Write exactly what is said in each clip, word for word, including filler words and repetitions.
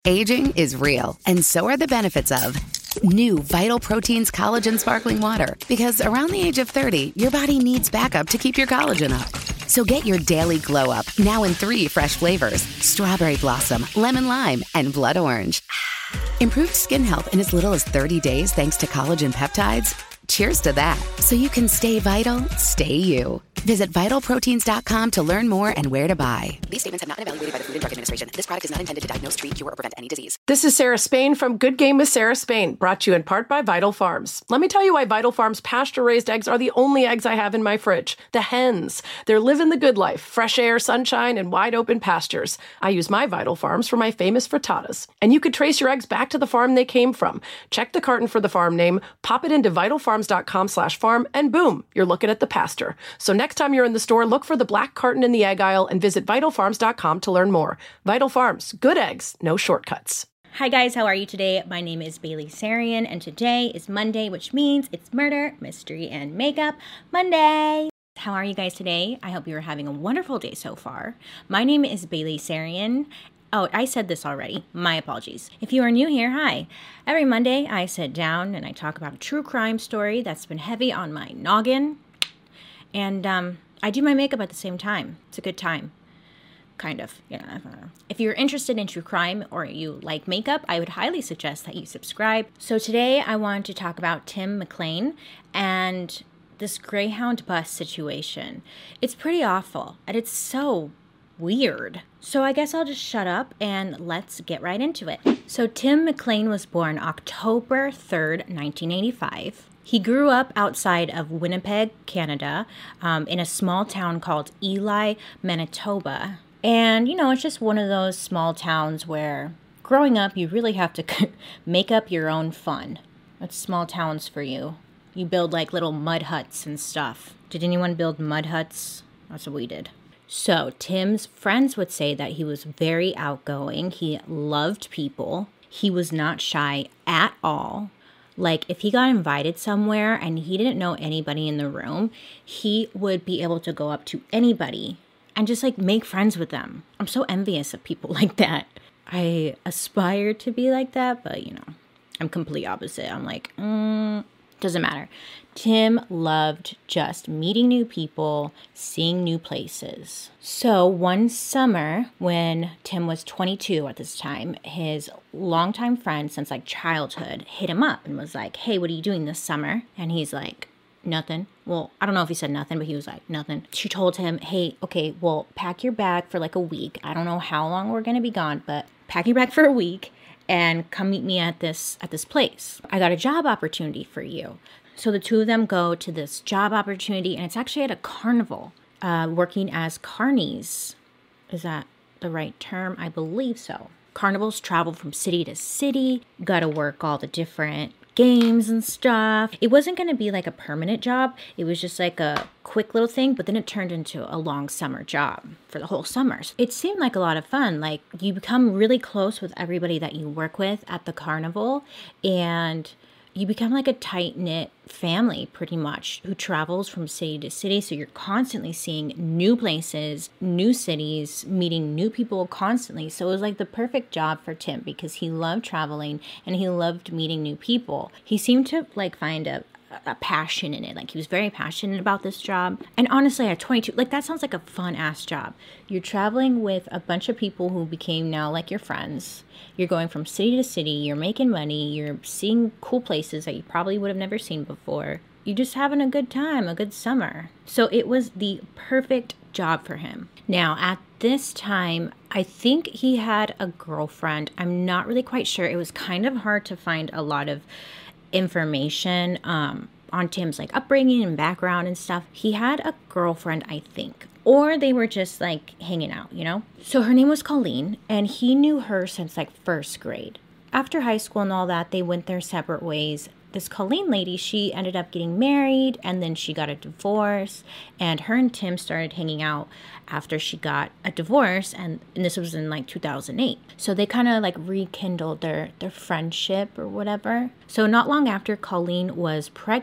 Aging is real, and so are the benefits of new Vital Proteins Collagen Sparkling Water. Because around the age of thirty, your body needs backup to keep your collagen up. So get your daily glow up, now in three fresh flavors: strawberry blossom, lemon lime, and blood orange. Improved skin health in as little as thirty days thanks to collagen peptides. Cheers to that. So you can stay vital, stay you. Visit vital proteins dot com to learn more and where to buy. These statements have not been evaluated by the Food and Drug Administration. This product is not intended to diagnose, treat, cure, or prevent any disease. This is Sarah Spain from Good Game with Sarah Spain, brought to you in part by Vital Farms. Let me tell you why Vital Farms pasture-raised eggs are the only eggs I have in my fridge. The hens. They're living the good life. Fresh air, sunshine, and wide open pastures. I use my Vital Farms for my famous frittatas. And you could trace your eggs back to the farm they came from. Check the carton for the farm name, pop it into vital farms dot com slash farm, and boom, you're looking at the pasture. So next time you're in the store, look for the black carton in the egg aisle and visit vital farms dot com to learn more. Vital Farms, good eggs, no shortcuts. Hi guys, how are you today? My name is Bailey Sarian, and today is Monday, which means it's Murder, Mystery, and Makeup Monday. How are you guys today? I hope you are having a wonderful day so far. My name is Bailey Sarian. Oh, I said this already. My apologies. If you are new here, hi. Every Monday, I sit down and I talk about a true crime story that's been heavy on my noggin. And um, I do my makeup at the same time. It's a good time. Kind of. You know, if you're interested in true crime or you like makeup, I would highly suggest that you subscribe. So today, I want to talk about Tim McLean and this Greyhound bus situation. It's pretty awful, and it's so weird. So I guess I'll just shut up and let's get right into it. So Tim McLean was born October third, nineteen eighty-five. He grew up outside of Winnipeg, Canada, um, in a small town called Ely, Manitoba. And, you know, it's just one of those small towns where growing up, you really have to make up your own fun. That's small towns for you. You build like little mud huts and stuff. Did anyone build mud huts? That's what we did. So Tim's friends would say that he was very outgoing. He loved people. He was not shy at all. Like if he got invited somewhere and he didn't know anybody in the room, he would be able to go up to anybody and just like make friends with them. I'm so envious of people like that. I aspire to be like that, but you know, I'm complete opposite. I'm like, mm, doesn't matter. Tim loved just meeting new people, seeing new places. So one summer when Tim was twenty-two at this time, his longtime friend since like childhood hit him up and was like, hey, what are you doing this summer? And he's like, nothing. Well, I don't know if he said nothing, but he was like, nothing. She told him, hey, okay, well, pack your bag for like a week. I don't know how long we're going to be gone, but pack your bag for a week and come meet me at this at this place. I got a job opportunity for you. So the two of them go to this job opportunity, and it's actually at a carnival, uh, working as carnies. Is that the right term? I believe so. Carnivals travel from city to city. Got to work all the different games and stuff. It wasn't going to be like a permanent job. It was just like a quick little thing, but then it turned into a long summer job for the whole summers. It seemed like a lot of fun. Like you become really close with everybody that you work with at the carnival, and you become like a tight-knit family pretty much who travels from city to city. So you're constantly seeing new places, new cities, meeting new people constantly. So it was like the perfect job for Tim because he loved traveling and he loved meeting new people. He seemed to like find a a passion in it. Like he was very passionate about this job. And honestly, at twenty-two, like that sounds like a fun ass job. You're traveling with a bunch of people who became now like your friends. You're going from city to city. You're making money. You're seeing cool places that you probably would have never seen before. You're just having a good time, a good summer. So it was the perfect job for him. Now, at this time, I think he had a girlfriend. I'm not really quite sure. It was kind of hard to find a lot of information um, on Tim's like upbringing and background and stuff. He had a girlfriend, I think, or they were just like hanging out, you know? So her name was Colleen, and he knew her since like first grade. After high school and all that, they went their separate ways. This Colleen lady, she ended up getting married, and then she got a divorce, and her and Tim started hanging out after she got a divorce, and, and this was in like two thousand eight. So they kind of like rekindled their, their friendship or whatever. So not long after, Colleen was pregnant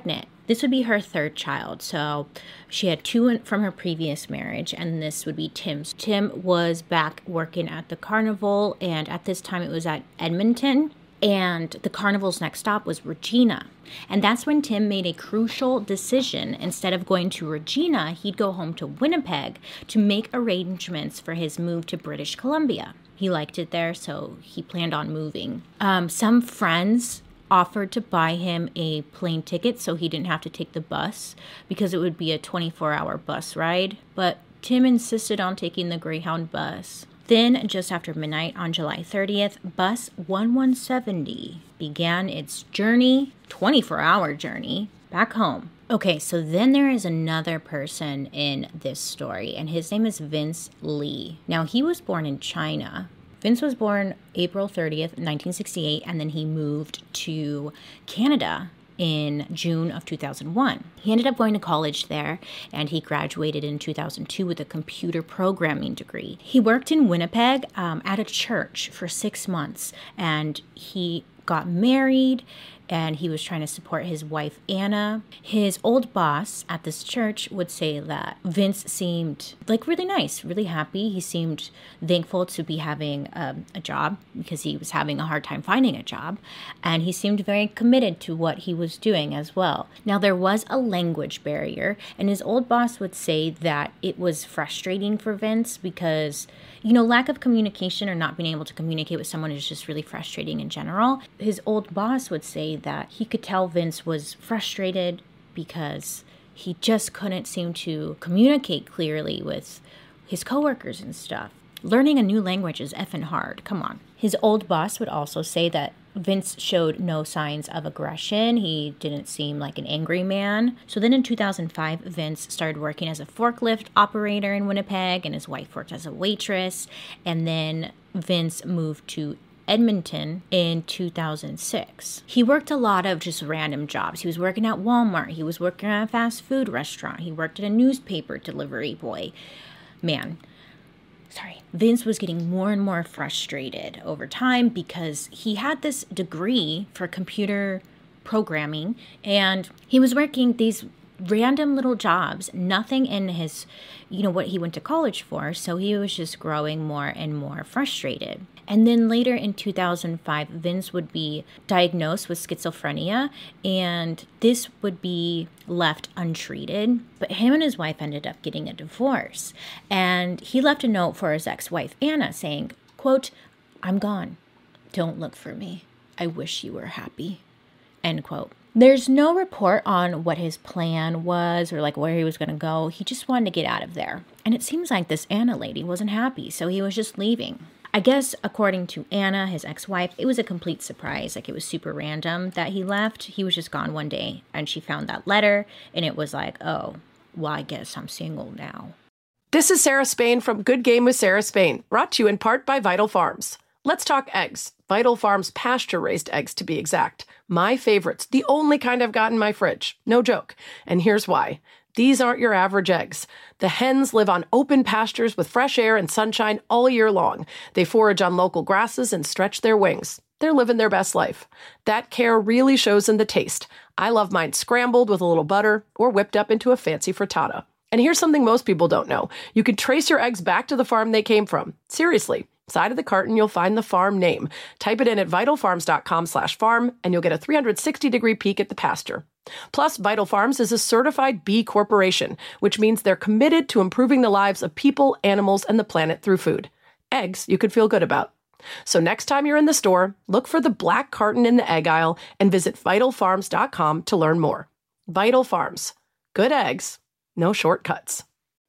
This would be her third child. So she had two from her previous marriage, and this would be Tim's. Tim was back working at the carnival, and at this time it was at Edmonton. And the carnival's next stop was Regina. And that's when Tim made a crucial decision. Instead of going to Regina, he'd go home to Winnipeg to make arrangements for his move to British Columbia. He liked it there, so he planned on moving. Um, some friends offered to buy him a plane ticket so he didn't have to take the bus because it would be a twenty-four hour bus ride. But Tim insisted on taking the Greyhound bus. Then, just after midnight on July thirtieth, bus eleven seventy began its journey, twenty-four hour journey, back home. Okay, so then there is another person in this story, and his name is Vince Lee. Now, he was born in China. Vince was born April thirtieth, nineteen sixty-eight, and then he moved to Canada in June of two thousand one. He ended up going to college there, and he graduated in two thousand two with a computer programming degree. He worked in Winnipeg um, at a church for six months, and he got married, and he was trying to support his wife, Anna. His old boss at this church would say that Vince seemed like really nice, really happy. He seemed thankful to be having um, a job because he was having a hard time finding a job. And he seemed very committed to what he was doing as well. Now, there was a language barrier, and his old boss would say that it was frustrating for Vince because, you know, lack of communication or not being able to communicate with someone is just really frustrating in general. His old boss would say that he could tell Vince was frustrated because he just couldn't seem to communicate clearly with his coworkers and stuff. Learning a new language is effing hard. Come on. His old boss would also say that Vince showed no signs of aggression. He didn't seem like an angry man. So then in two thousand five, Vince started working as a forklift operator in Winnipeg, and his wife worked as a waitress. And then Vince moved to Edmonton in two thousand six. He worked a lot of just random jobs. He was working at Walmart. He was working at a fast food restaurant. He worked at a newspaper delivery boy. Man, sorry. Vince was getting more and more frustrated over time because he had this degree for computer programming, and he was working these random little jobs, nothing in his, you know, what he went to college for. So he was just growing more and more frustrated. And then later in two thousand five, Vince would be diagnosed with schizophrenia, and this would be left untreated. But him and his wife ended up getting a divorce. And he left a note for his ex-wife, Anna, saying, quote, "I'm gone. Don't look for me. I wish you were happy." End quote. There's no report on what his plan was or like where he was going to go. He just wanted to get out of there. And it seems like this Anna lady wasn't happy, so he was just leaving. I guess, according to Anna, his ex-wife, it was a complete surprise. Like, it was super random that he left. He was just gone one day, and she found that letter, and it was like, oh, well, I guess I'm single now. This is Sarah Spain from Good Game with Sarah Spain, brought to you in part by Vital Farms. Let's talk eggs. Vital Farms pasture-raised eggs, to be exact. My favorites, the only kind I've got in my fridge. No joke. And here's why. These aren't your average eggs. The hens live on open pastures with fresh air and sunshine all year long. They forage on local grasses and stretch their wings. They're living their best life. That care really shows in the taste. I love mine scrambled with a little butter or whipped up into a fancy frittata. And here's something most people don't know. You can trace your eggs back to the farm they came from. Seriously. Side of the carton, you'll find the farm name. Type it in at vitalfarms.com slash farm, and you'll get a three hundred sixty degree peek at the pasture. Plus, Vital Farms is a certified B Corporation, which means they're committed to improving the lives of people, animals, and the planet through food. Eggs you could feel good about. So next time you're in the store, look for the black carton in the egg aisle and visit vital farms dot com to learn more. Vital Farms. Good eggs. No shortcuts.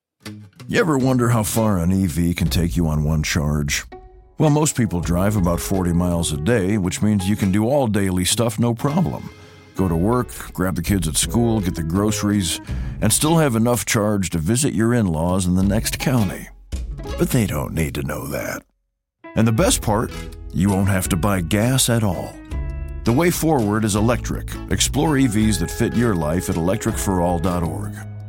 You ever wonder how far an E V can take you on one charge? Well, most people drive about forty miles a day, which means you can do all daily stuff no problem. Go to work, grab the kids at school, get the groceries, and still have enough charge to visit your in-laws in the next county. But they don't need to know that. And the best part, you won't have to buy gas at all. The way forward is electric. Explore E Vs that fit your life at electric for all dot org.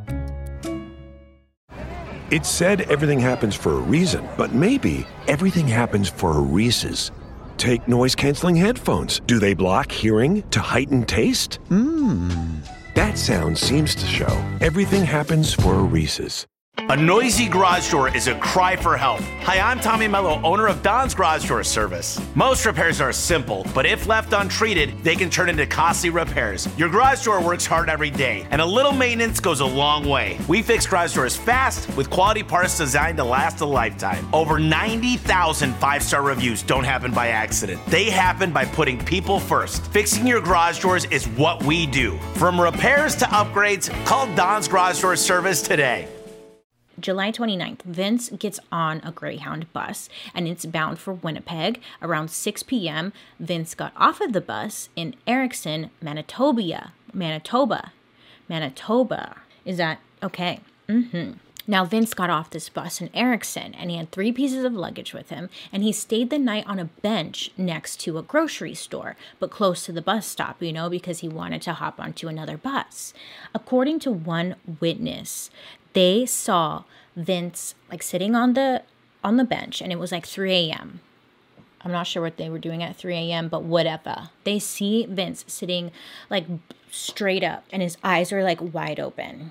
It's said everything happens for a reason, but maybe everything happens for a Reese's. Take noise-canceling headphones. Do they block hearing to heighten taste? Mmm. That sound seems to show everything happens for a Reese's. A noisy garage door is a cry for help. Hi, I'm Tommy Mello, owner of Don's Garage Door Service. Most repairs are simple, but if left untreated, they can turn into costly repairs. Your garage door works hard every day, and a little maintenance goes a long way. We fix garage doors fast with quality parts designed to last a lifetime. Over ninety thousand five-star reviews don't happen by accident. They happen by putting people first. Fixing your garage doors is what we do. From repairs to upgrades, call Don's Garage Door Service today. July twenty-ninth, Vince gets on a Greyhound bus and it's bound for Winnipeg. Around six p.m., Vince got off of the bus in Erickson, Manitoba. Manitoba. Manitoba. Is that okay? Mm-hmm. Now, Vince got off this bus in Erickson and he had three pieces of luggage with him and he stayed the night on a bench next to a grocery store, but close to the bus stop, you know, because he wanted to hop onto another bus. According to one witness, they saw Vince like sitting on the on the bench and it was like three a.m. I'm not sure what they were doing at three a.m., but whatever. They see Vince sitting like straight up and his eyes are like wide open.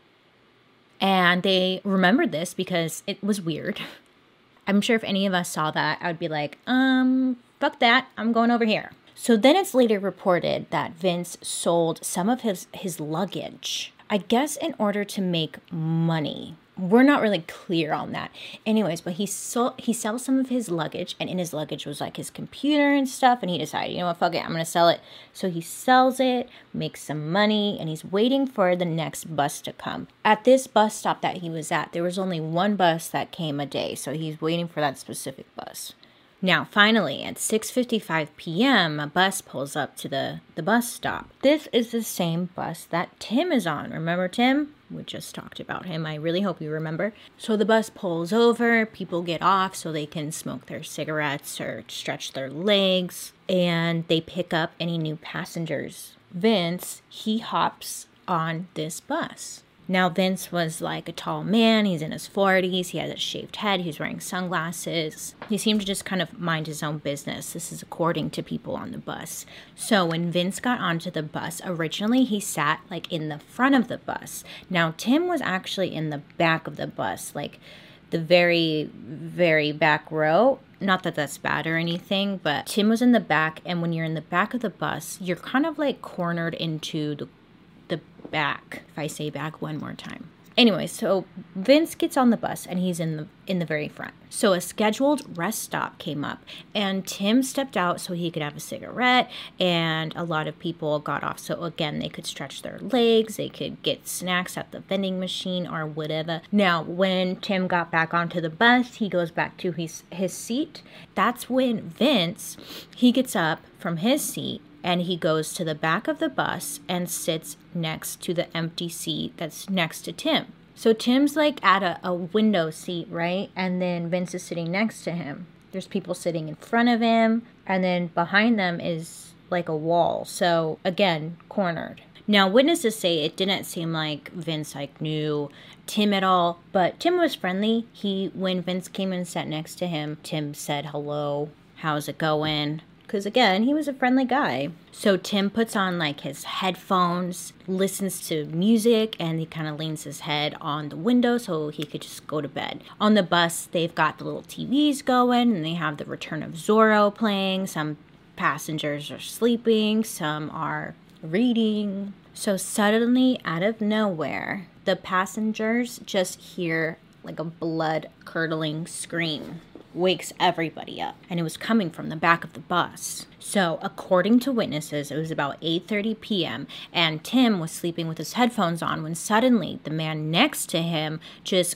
And they remembered this because it was weird. I'm sure if any of us saw that, I would be like, um, fuck that. I'm going over here. So then it's later reported that Vince sold some of his, his luggage, I guess in order to make money. We're not really clear on that. Anyways, but he sold, he sells some of his luggage, and in his luggage was like his computer and stuff, and he decided, you know what, fuck it, I'm going to sell it. So he sells it, makes some money, and he's waiting for the next bus to come. At this bus stop that he was at, there was only one bus that came a day, so he's waiting for that specific bus. Now, finally, at six fifty-five p.m., a bus pulls up to the, the bus stop. This is the same bus that Tim is on. Remember Tim? We just talked about him. I really hope you remember. So the bus pulls over. People get off so they can smoke their cigarettes or stretch their legs. And they pick up any new passengers. Vince, he hops on this bus. Now, Vince was like a tall man. He's in his forties. He had a shaved head. He was wearing sunglasses. He seemed to just kind of mind his own business. This is according to people on the bus. So when Vince got onto the bus, originally he sat like in the front of the bus. Now, Tim was actually in the back of the bus, like the very, very back row. Not that that's bad or anything, but Tim was in the back. And when you're in the back of the bus, you're kind of like cornered into the the back, if I say back one more time. Anyway, so Vince gets on the bus and he's in the in the very front. So a scheduled rest stop came up and Tim stepped out so he could have a cigarette, and a lot of people got off so again they could stretch their legs, they could get snacks at the vending machine or whatever. Now when Tim got back onto the bus, he goes back to his his seat. That's when Vince, he gets up from his seat and he goes to the back of the bus and sits next to the empty seat that's next to Tim. So Tim's like at a, a window seat, right? And then Vince is sitting next to him. There's people sitting in front of him. And then behind them is like a wall. So again, cornered. Now, witnesses say it didn't seem like Vince like knew Tim at all. But Tim was friendly. He, when Vince came and sat next to him, Tim said, hello, how's it going? Because again, he was a friendly guy. So Tim puts on like his headphones, listens to music, and he kind of leans his head on the window so he could just go to bed. On the bus, they've got the little T Vs going, and they have the Return of Zorro playing. Some passengers are sleeping, some are reading. So suddenly, out of nowhere, the passengers just hear like a blood-curdling scream. Wakes everybody up, and it was coming from the back of the bus. So according to witnesses, it was about eight thirty p.m. and Tim was sleeping with his headphones on when suddenly the man next to him just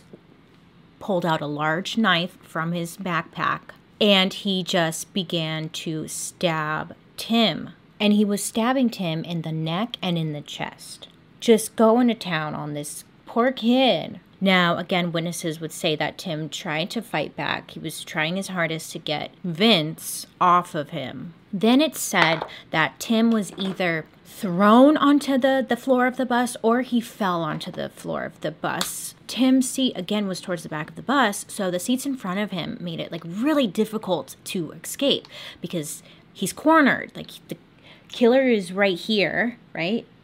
pulled out a large knife from his backpack and he just began to stab Tim. And he was stabbing Tim in the neck and in the chest. Just going to town on this poor kid. Now, again, witnesses would say that Tim tried to fight back. He was trying his hardest to get Vince off of him. Then it's said that Tim was either thrown onto the, the floor of the bus or he fell onto the floor of the bus. Tim's seat, again, was towards the back of the bus, so the seats in front of him made it like really difficult to escape because he's cornered. Like the killer is right here, right?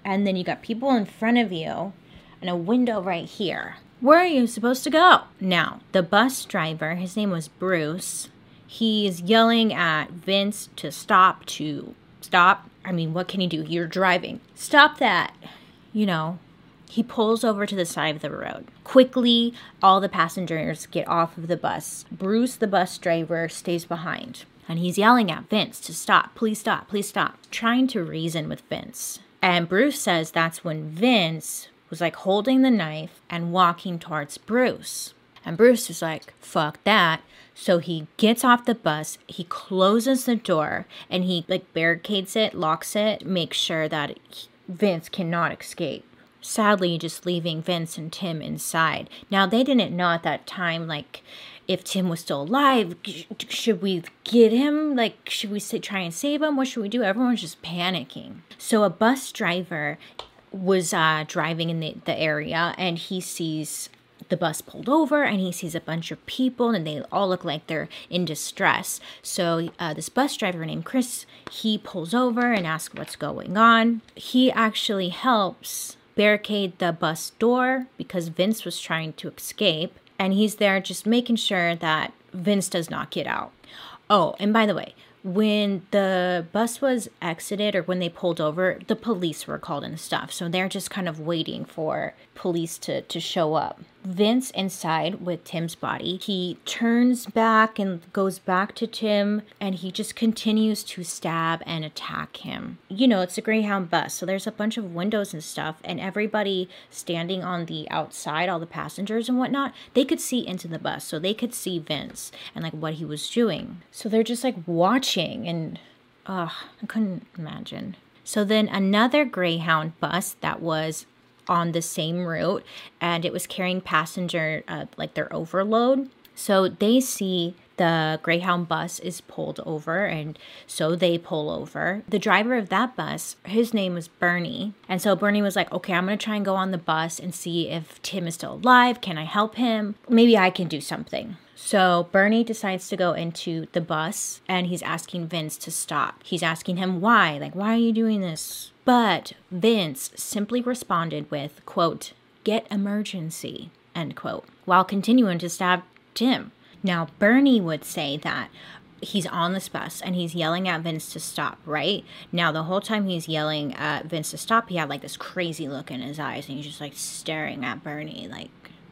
and then you got people in front of you and a window right here. Where are you supposed to go? Now, the bus driver, his name was Bruce, he's yelling at Vince to stop, to stop. I mean, what can he do? You're driving. Stop that. You know, he pulls over to the side of the road. Quickly, all the passengers get off of the bus. Bruce, the bus driver, stays behind. And he's yelling at Vince to stop. Please stop. Please stop. Trying to reason with Vince. And Bruce says that's when Vince was like holding the knife and walking towards Bruce. And Bruce is like, fuck that. So he gets off the bus, he closes the door, and he like barricades it, locks it, makes sure that he, Vince cannot escape. Sadly, just leaving Vince and Tim inside. Now, they didn't know at that time, like, if Tim was still alive, should we get him? Like, should we say, try and save him? What should we do? Everyone's just panicking. So a bus driver was uh, driving in the, the area, and he sees the bus pulled over, and he sees a bunch of people, and they all look like they're in distress. So uh, this bus driver named Chris, he pulls over and asks what's going on. He actually helps barricade the bus door because Vince was trying to escape, and he's there just making sure that Vince does not get out. Oh, and by the way, when the bus was exited or when they pulled over, the police were called and stuff. So they're just kind of waiting for police to, to show up. Vince inside with Tim's body, he turns back and goes back to Tim, and he just continues to stab and attack him. You know, it's a Greyhound bus, so there's a bunch of windows and stuff, and everybody standing on the outside, all the passengers and whatnot, they could see into the bus, so they could see Vince and like what he was doing. So they're just like watching, and uh, I couldn't imagine. So then another Greyhound bus that was on the same route, and it was carrying passenger uh, like their overload. So they see the Greyhound bus is pulled over, and so they pull over. The driver of that bus, his name was Bernie, and so Bernie was like, okay, I'm gonna try and go on the bus and see if Tim is still alive. Can I help him? Maybe I can do something. So Bernie decides to go into the bus, and he's asking Vince to stop. He's asking him why, like, why are you doing this? But Vince simply responded with, quote, get emergency, end quote, while continuing to stab Tim. Now, Bernie would say that he's on this bus and he's yelling at Vince to stop, right? Now, the whole time he's yelling at Vince to stop, he had like this crazy look in his eyes, and he's just like staring at Bernie like,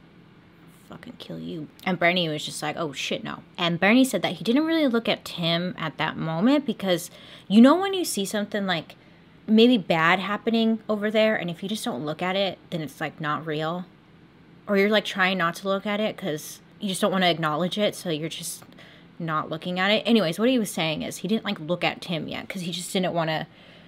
fucking kill you. And Bernie was just like, oh shit, no. And Bernie said that he didn't really look at Tim at that moment because, you know, when you see something like maybe bad happening over there, and if you just don't look at it, then it's like not real, or you're like trying not to look at it because you just don't want to acknowledge it, so you're just not looking at it. Anyways, what he was saying is he didn't like look at Tim yet because he just didn't want to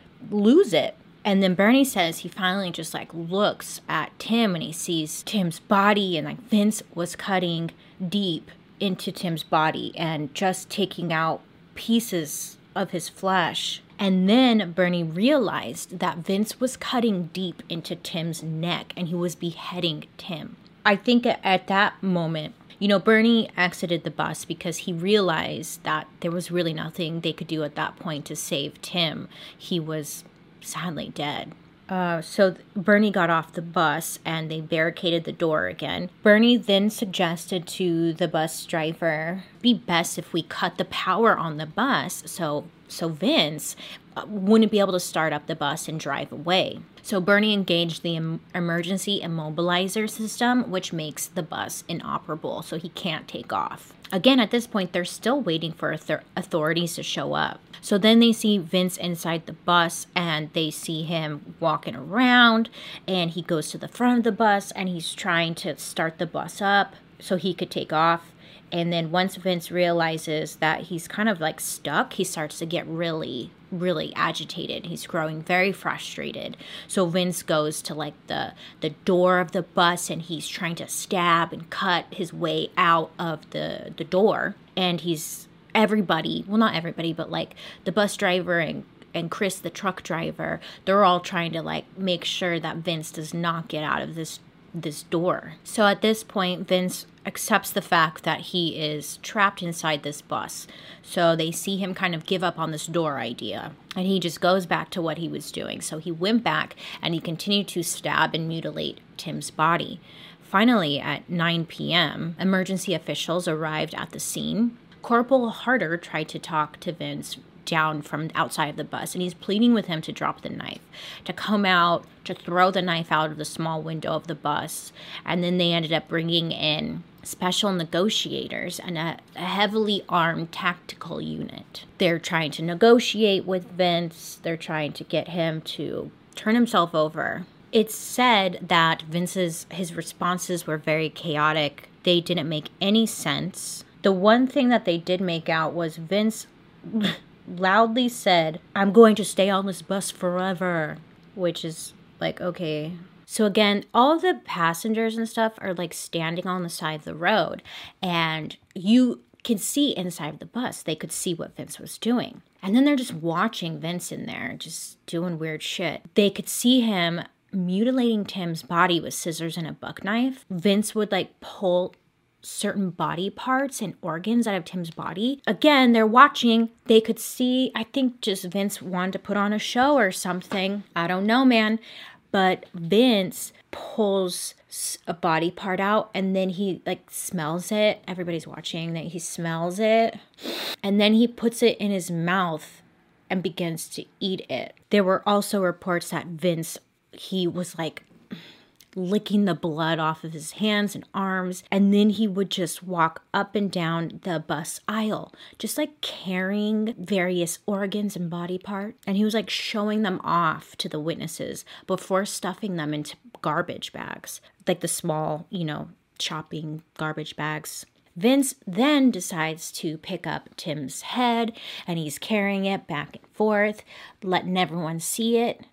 lose it. And then Bernie says he finally just like looks at Tim, and he sees Tim's body, and like Vince was cutting deep into Tim's body and just taking out pieces of his flesh. And then Bernie realized that Vince was cutting deep into Tim's neck, and he was beheading Tim. I think at that moment, you know, Bernie exited the bus because he realized that there was really nothing they could do at that point to save Tim. He was sadly dead. Uh, so Bernie got off the bus, and they barricaded the door again. Bernie then suggested to the bus driver, it'd be best if we cut the power on the bus so so Vince wouldn't be able to start up the bus and drive away. So Bernie engaged the em- emergency immobilizer system, which makes the bus inoperable, so he can't take off. Again, at this point, they're still waiting for th- authorities to show up. So then they see Vince inside the bus, and they see him walking around, and he goes to the front of the bus, and he's trying to start the bus up so he could take off. And then once Vince realizes that he's kind of like stuck, he starts to get really, really agitated. He's growing very frustrated. So Vince goes to like the, the door of the bus, and he's trying to stab and cut his way out of the, the door. And he's everybody, well, not everybody, but like the bus driver and and Chris, the truck driver, they're all trying to like make sure that Vince does not get out of this this door. So at this point, Vince accepts the fact that he is trapped inside this bus. So they see him kind of give up on this door idea, and he just goes back to what he was doing. So he went back and he continued to stab and mutilate Tim's body. Finally, at nine p.m., emergency officials arrived at the scene. Corporal Harder tried to talk to Vince down from outside of the bus, and he's pleading with him to drop the knife, to come out, to throw the knife out of the small window of the bus. And then they ended up bringing in special negotiators and a, a heavily armed tactical unit. They're trying to negotiate with Vince. They're trying to get him to turn himself over. It's said that Vince's his responses were very chaotic. They didn't make any sense. The one thing that they did make out was Vince loudly said, "I'm going to stay on this bus forever," which is like, okay. So again, all the passengers and stuff are like standing on the side of the road, and you can see inside of the bus. They could see what Vince was doing. And then they're just watching Vince in there, just doing weird shit. They could see him mutilating Tim's body with scissors and a buck knife. Vince would like pull certain body parts and organs out of Tim's body. Again, they're watching. They could see, I think just Vince wanted to put on a show or something. I don't know, man. But Vince pulls a body part out, and then he like smells it. Everybody's watching that he smells it. And then he puts it in his mouth and begins to eat it. There were also reports that Vince, he was like licking the blood off of his hands and arms, and then he would just walk up and down the bus aisle, just like carrying various organs and body parts, and he was like showing them off to the witnesses before stuffing them into garbage bags, like the small, you know, shopping garbage bags. Vince then decides to pick up Tim's head, and he's carrying it back and forth, letting everyone see it.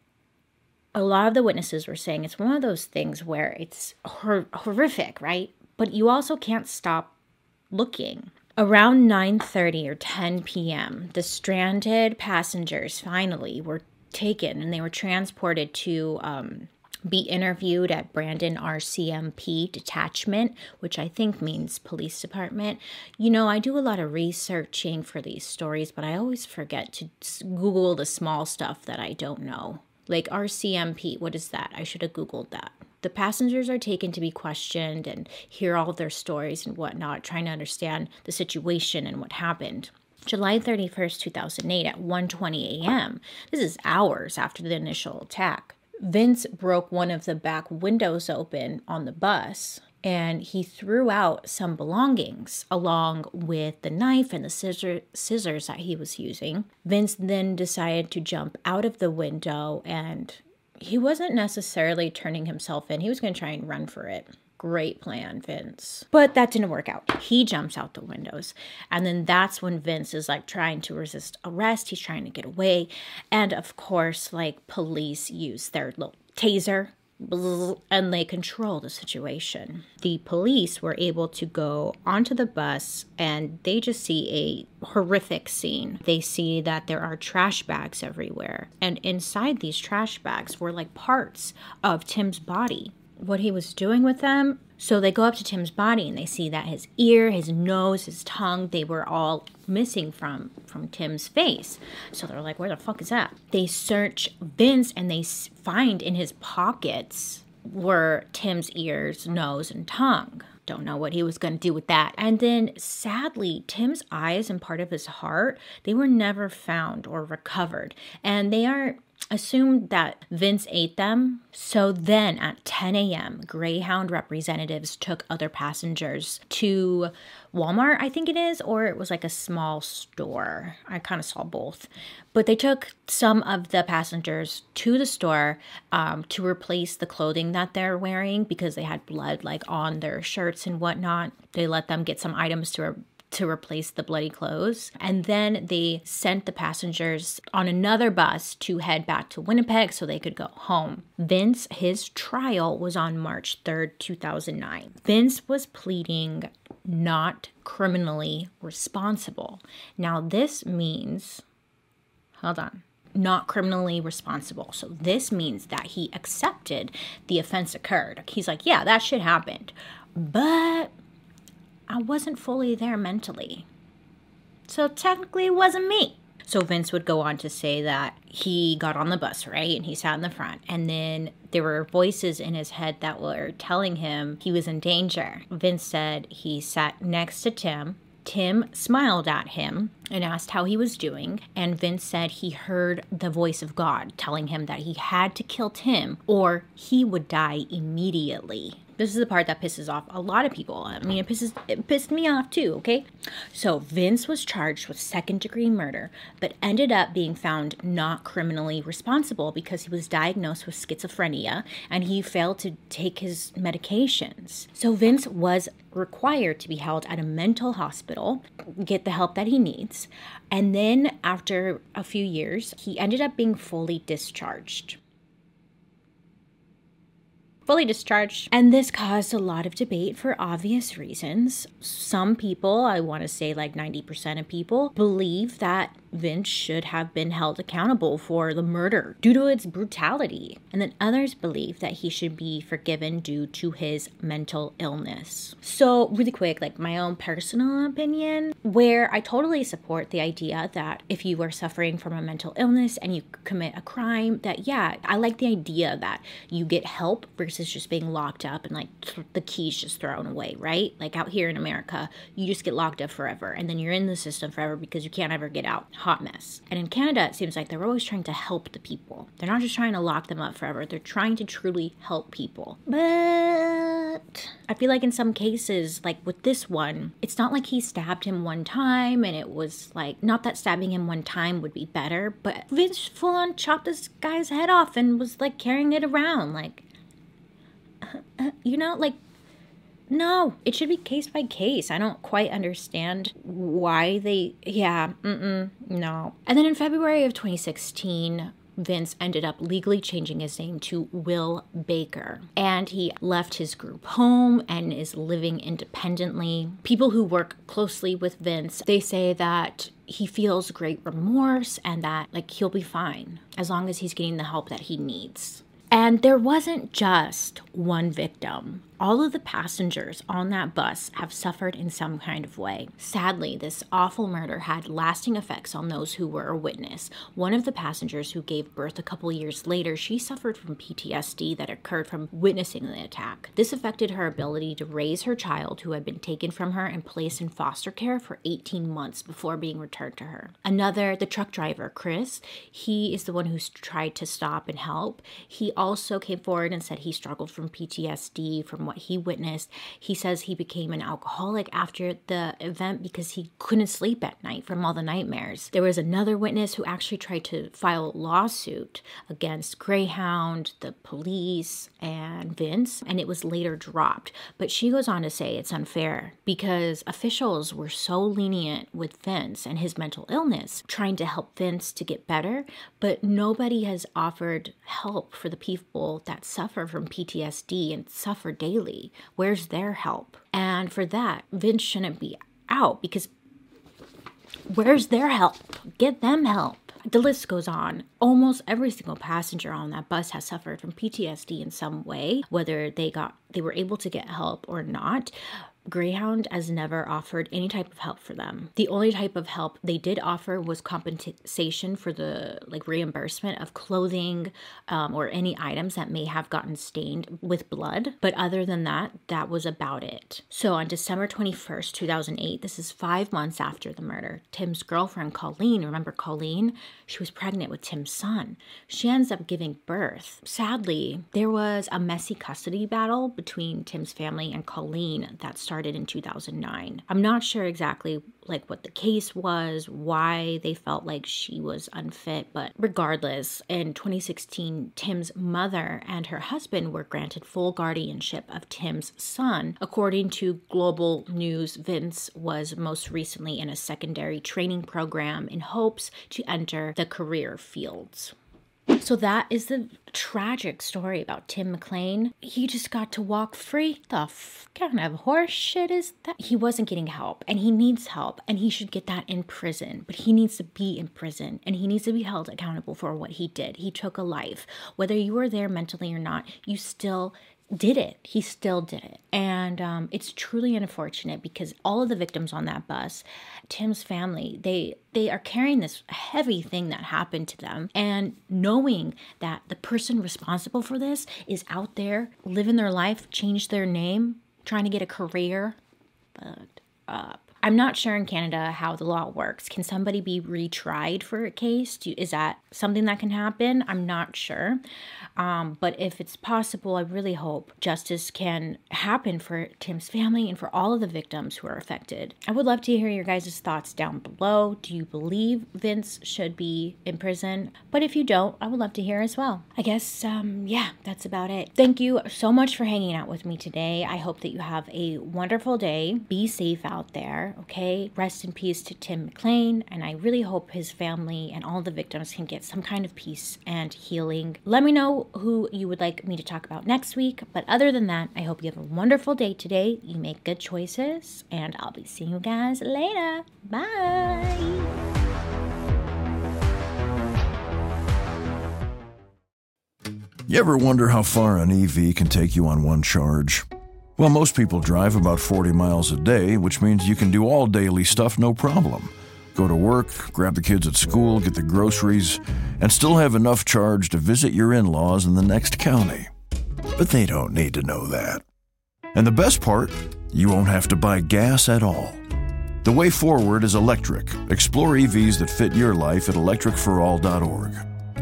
A lot of the witnesses were saying it's one of those things where it's hor- horrific, right? But you also can't stop looking. Around nine thirty or ten p.m., the stranded passengers finally were taken, and they were transported to um, be interviewed at Brandon R C M P detachment, which I think means police department. You know, I do a lot of researching for these stories, but I always forget to Google the small stuff that I don't know. Like R C M P, what is that? I should have Googled that. The passengers are taken to be questioned and hear all of their stories and whatnot, trying to understand the situation and what happened. July thirty-first, two thousand eight at one twenty a.m. This is hours after the initial attack. Vince broke one of the back windows open on the bus, and he threw out some belongings along with the knife and the scissor, scissors that he was using. Vince then decided to jump out of the window, and he wasn't necessarily turning himself in. He was going to try and run for it. Great plan, Vince. But that didn't work out. He jumps out the windows. And then that's when Vince is like trying to resist arrest. He's trying to get away. And of course, like police use their little taser and they control the situation. The police were able to go onto the bus, and they just see a horrific scene. They see that there are trash bags everywhere. And inside these trash bags were like parts of Tim's body. What he was doing with them. So they go up to Tim's body and they see that his ear, his nose, his tongue, they were all missing from, from Tim's face. So they're like, where the fuck is that? They search Vince and they find in his pockets were Tim's ears, nose, and tongue. Don't know what he was going to do with that. And then sadly, Tim's eyes and part of his heart, they were never found or recovered. And they are assumed that Vince ate them. So then at ten a.m., Greyhound representatives took other passengers to Walmart, I think it is, or it was like a small store. I kind of saw both. But they took some of the passengers to the store um, to replace the clothing that they're wearing because they had blood like on their shirts and whatnot. They let them get some items to re- to replace the bloody clothes. And then they sent the passengers on another bus to head back to Winnipeg so they could go home. Vince, his trial was on March third, two thousand nine. Vince was pleading not criminally responsible. Now this means, hold on, not criminally responsible. So this means that he accepted the offense occurred. He's like, yeah, that shit happened. But I wasn't fully there mentally. So technically it wasn't me. So Vince would go on to say that he got on the bus, right? And he sat in the front. And then there were voices in his head that were telling him he was in danger. Vince said he sat next to Tim. Tim smiled at him and asked how he was doing. And Vince said he heard the voice of God telling him that he had to kill Tim or he would die immediately. This is the part that pisses off a lot of people. I mean, it pisses it pissed me off too, okay? So Vince was charged with second-degree murder, but ended up being found not criminally responsible because he was diagnosed with schizophrenia and he failed to take his medications. So Vince was required to be held at a mental hospital, get the help that he needs, and then after a few years, he ended up being fully discharged. Fully discharged. And this caused a lot of debate for obvious reasons. Some people, I want to say like ninety percent of people, believe that Vince should have been held accountable for the murder due to its brutality. And then others believe that he should be forgiven due to his mental illness. So really quick, like my own personal opinion, where I totally support the idea that if you are suffering from a mental illness and you commit a crime, that yeah, I like the idea that you get help versus just being locked up and like the keys just thrown away, right? Like out here in America, you just get locked up forever and then you're in the system forever because you can't ever get out. Hot mess. And in Canada, it seems like they're always trying to help the people. They're not just trying to lock them up forever. They're trying to truly help people. But I feel like in some cases, like with this one, it's not like he stabbed him one time and it was like, not that stabbing him one time would be better, but Vince full on chopped this guy's head off and was like carrying it around. Like, you know, like, no, it should be case by case. I don't quite understand why they, yeah, mm-mm, no. And then in February of twenty sixteen, Vince ended up legally changing his name to Will Baker. And he left his group home and is living independently. People who work closely with Vince, they say that he feels great remorse and that like he'll be fine as long as he's getting the help that he needs. And there wasn't just one victim. All of the passengers on that bus have suffered in some kind of way. Sadly, this awful murder had lasting effects on those who were a witness. One of the passengers who gave birth a couple years later, she suffered from P T S D that occurred from witnessing the attack. This affected her ability to raise her child, who had been taken from her and placed in foster care for eighteen months before being returned to her. Another, the truck driver, Chris, he is the one who's tried to stop and help. He also came forward and said he struggled from P T S D from what he witnessed. He says he became an alcoholic after the event because he couldn't sleep at night from all the nightmares. There was another witness who actually tried to file a lawsuit against Greyhound, the police, and Vince, and it was later dropped. But she goes on to say it's unfair because officials were so lenient with Vince and his mental illness, trying to help Vince to get better, but nobody has offered help for the people that suffer from P T S D and suffer daily. Where's their help? And for that, Vince shouldn't be out because where's their help? Get them help. The list goes on. Almost every single passenger on that bus has suffered from P T S D in some way, whether they got they were able to get help or not. Greyhound has never offered any type of help for them. The only type of help they did offer was compensation for the like reimbursement of clothing um, or any items that may have gotten stained with blood. But other than that, that was about it. So on December twenty-first, two thousand eight, this is five months after the murder, Tim's girlfriend, Colleen, remember Colleen? She was pregnant with Tim's son. She ends up giving birth. Sadly, there was a messy custody battle between Tim's family and Colleen that started in two thousand nine. I'm not sure exactly like what the case was, why they felt like she was unfit, but regardless, in twenty sixteen, Tim's mother and her husband were granted full guardianship of Tim's son. According to Global News, Vince was most recently in a secondary training program in hopes to enter the career fields. So that is the tragic story about Tim McLean. He just got to walk free. The f- kind of horse shit is that? He wasn't getting help, and he needs help, and he should get that in prison. But he needs to be in prison, and he needs to be held accountable for what he did. He took a life. Whether you were there mentally or not, you still did it. He still did it. And um, it's truly unfortunate because all of the victims on that bus, Tim's family, they they are carrying this heavy thing that happened to them. And knowing that the person responsible for this is out there living their life, changed their name, trying to get a career, fucked up. I'm not sure in Canada how the law works. Can somebody be retried for a case? Do, is that something that can happen? I'm not sure. Um, but if it's possible, I really hope justice can happen for Tim's family and for all of the victims who are affected. I would love to hear your guys' thoughts down below. Do you believe Vince should be in prison? But if you don't, I would love to hear as well. I guess, um, yeah, that's about it. Thank you so much for hanging out with me today. I hope that you have a wonderful day. Be safe out there. Okay, rest in peace to Tim McLean, and I really hope his family and all the victims can get some kind of peace and healing. Let me know who you would like me to talk about next week, but other than that, I hope you have a wonderful day today. You make good choices, and I'll be seeing you guys later. Bye! You ever wonder how far an E V can take you on one charge? Well, most people drive about forty miles a day, which means you can do all daily stuff no problem. Go to work, grab the kids at school, get the groceries, and still have enough charge to visit your in-laws in the next county. But they don't need to know that. And the best part, you won't have to buy gas at all. The way forward is electric. Explore E Vs that fit your life at electric for all dot org.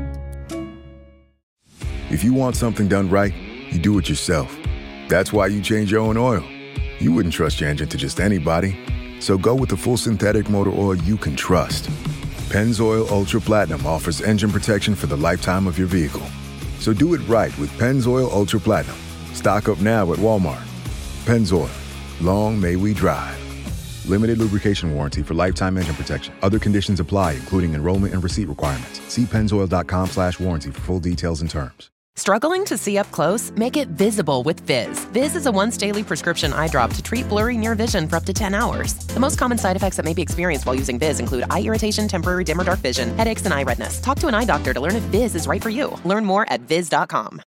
If you want something done right, you do it yourself. That's why you change your own oil. You wouldn't trust your engine to just anybody. So go with the full synthetic motor oil you can trust. Pennzoil Ultra Platinum offers engine protection for the lifetime of your vehicle. So do it right with Pennzoil Ultra Platinum. Stock up now at Walmart. Pennzoil. Long may we drive. Limited lubrication warranty for lifetime engine protection. Other conditions apply, including enrollment and receipt requirements. See pennzoil.com slash warranty for full details and terms. Struggling to see up close? Make it visible with Viz. Viz is a once-daily prescription eye drop to treat blurry near vision for up to ten hours. The most common side effects that may be experienced while using Viz include eye irritation, temporary dim or dark vision, headaches, and eye redness. Talk to an eye doctor to learn if Viz is right for you. Learn more at viz dot com.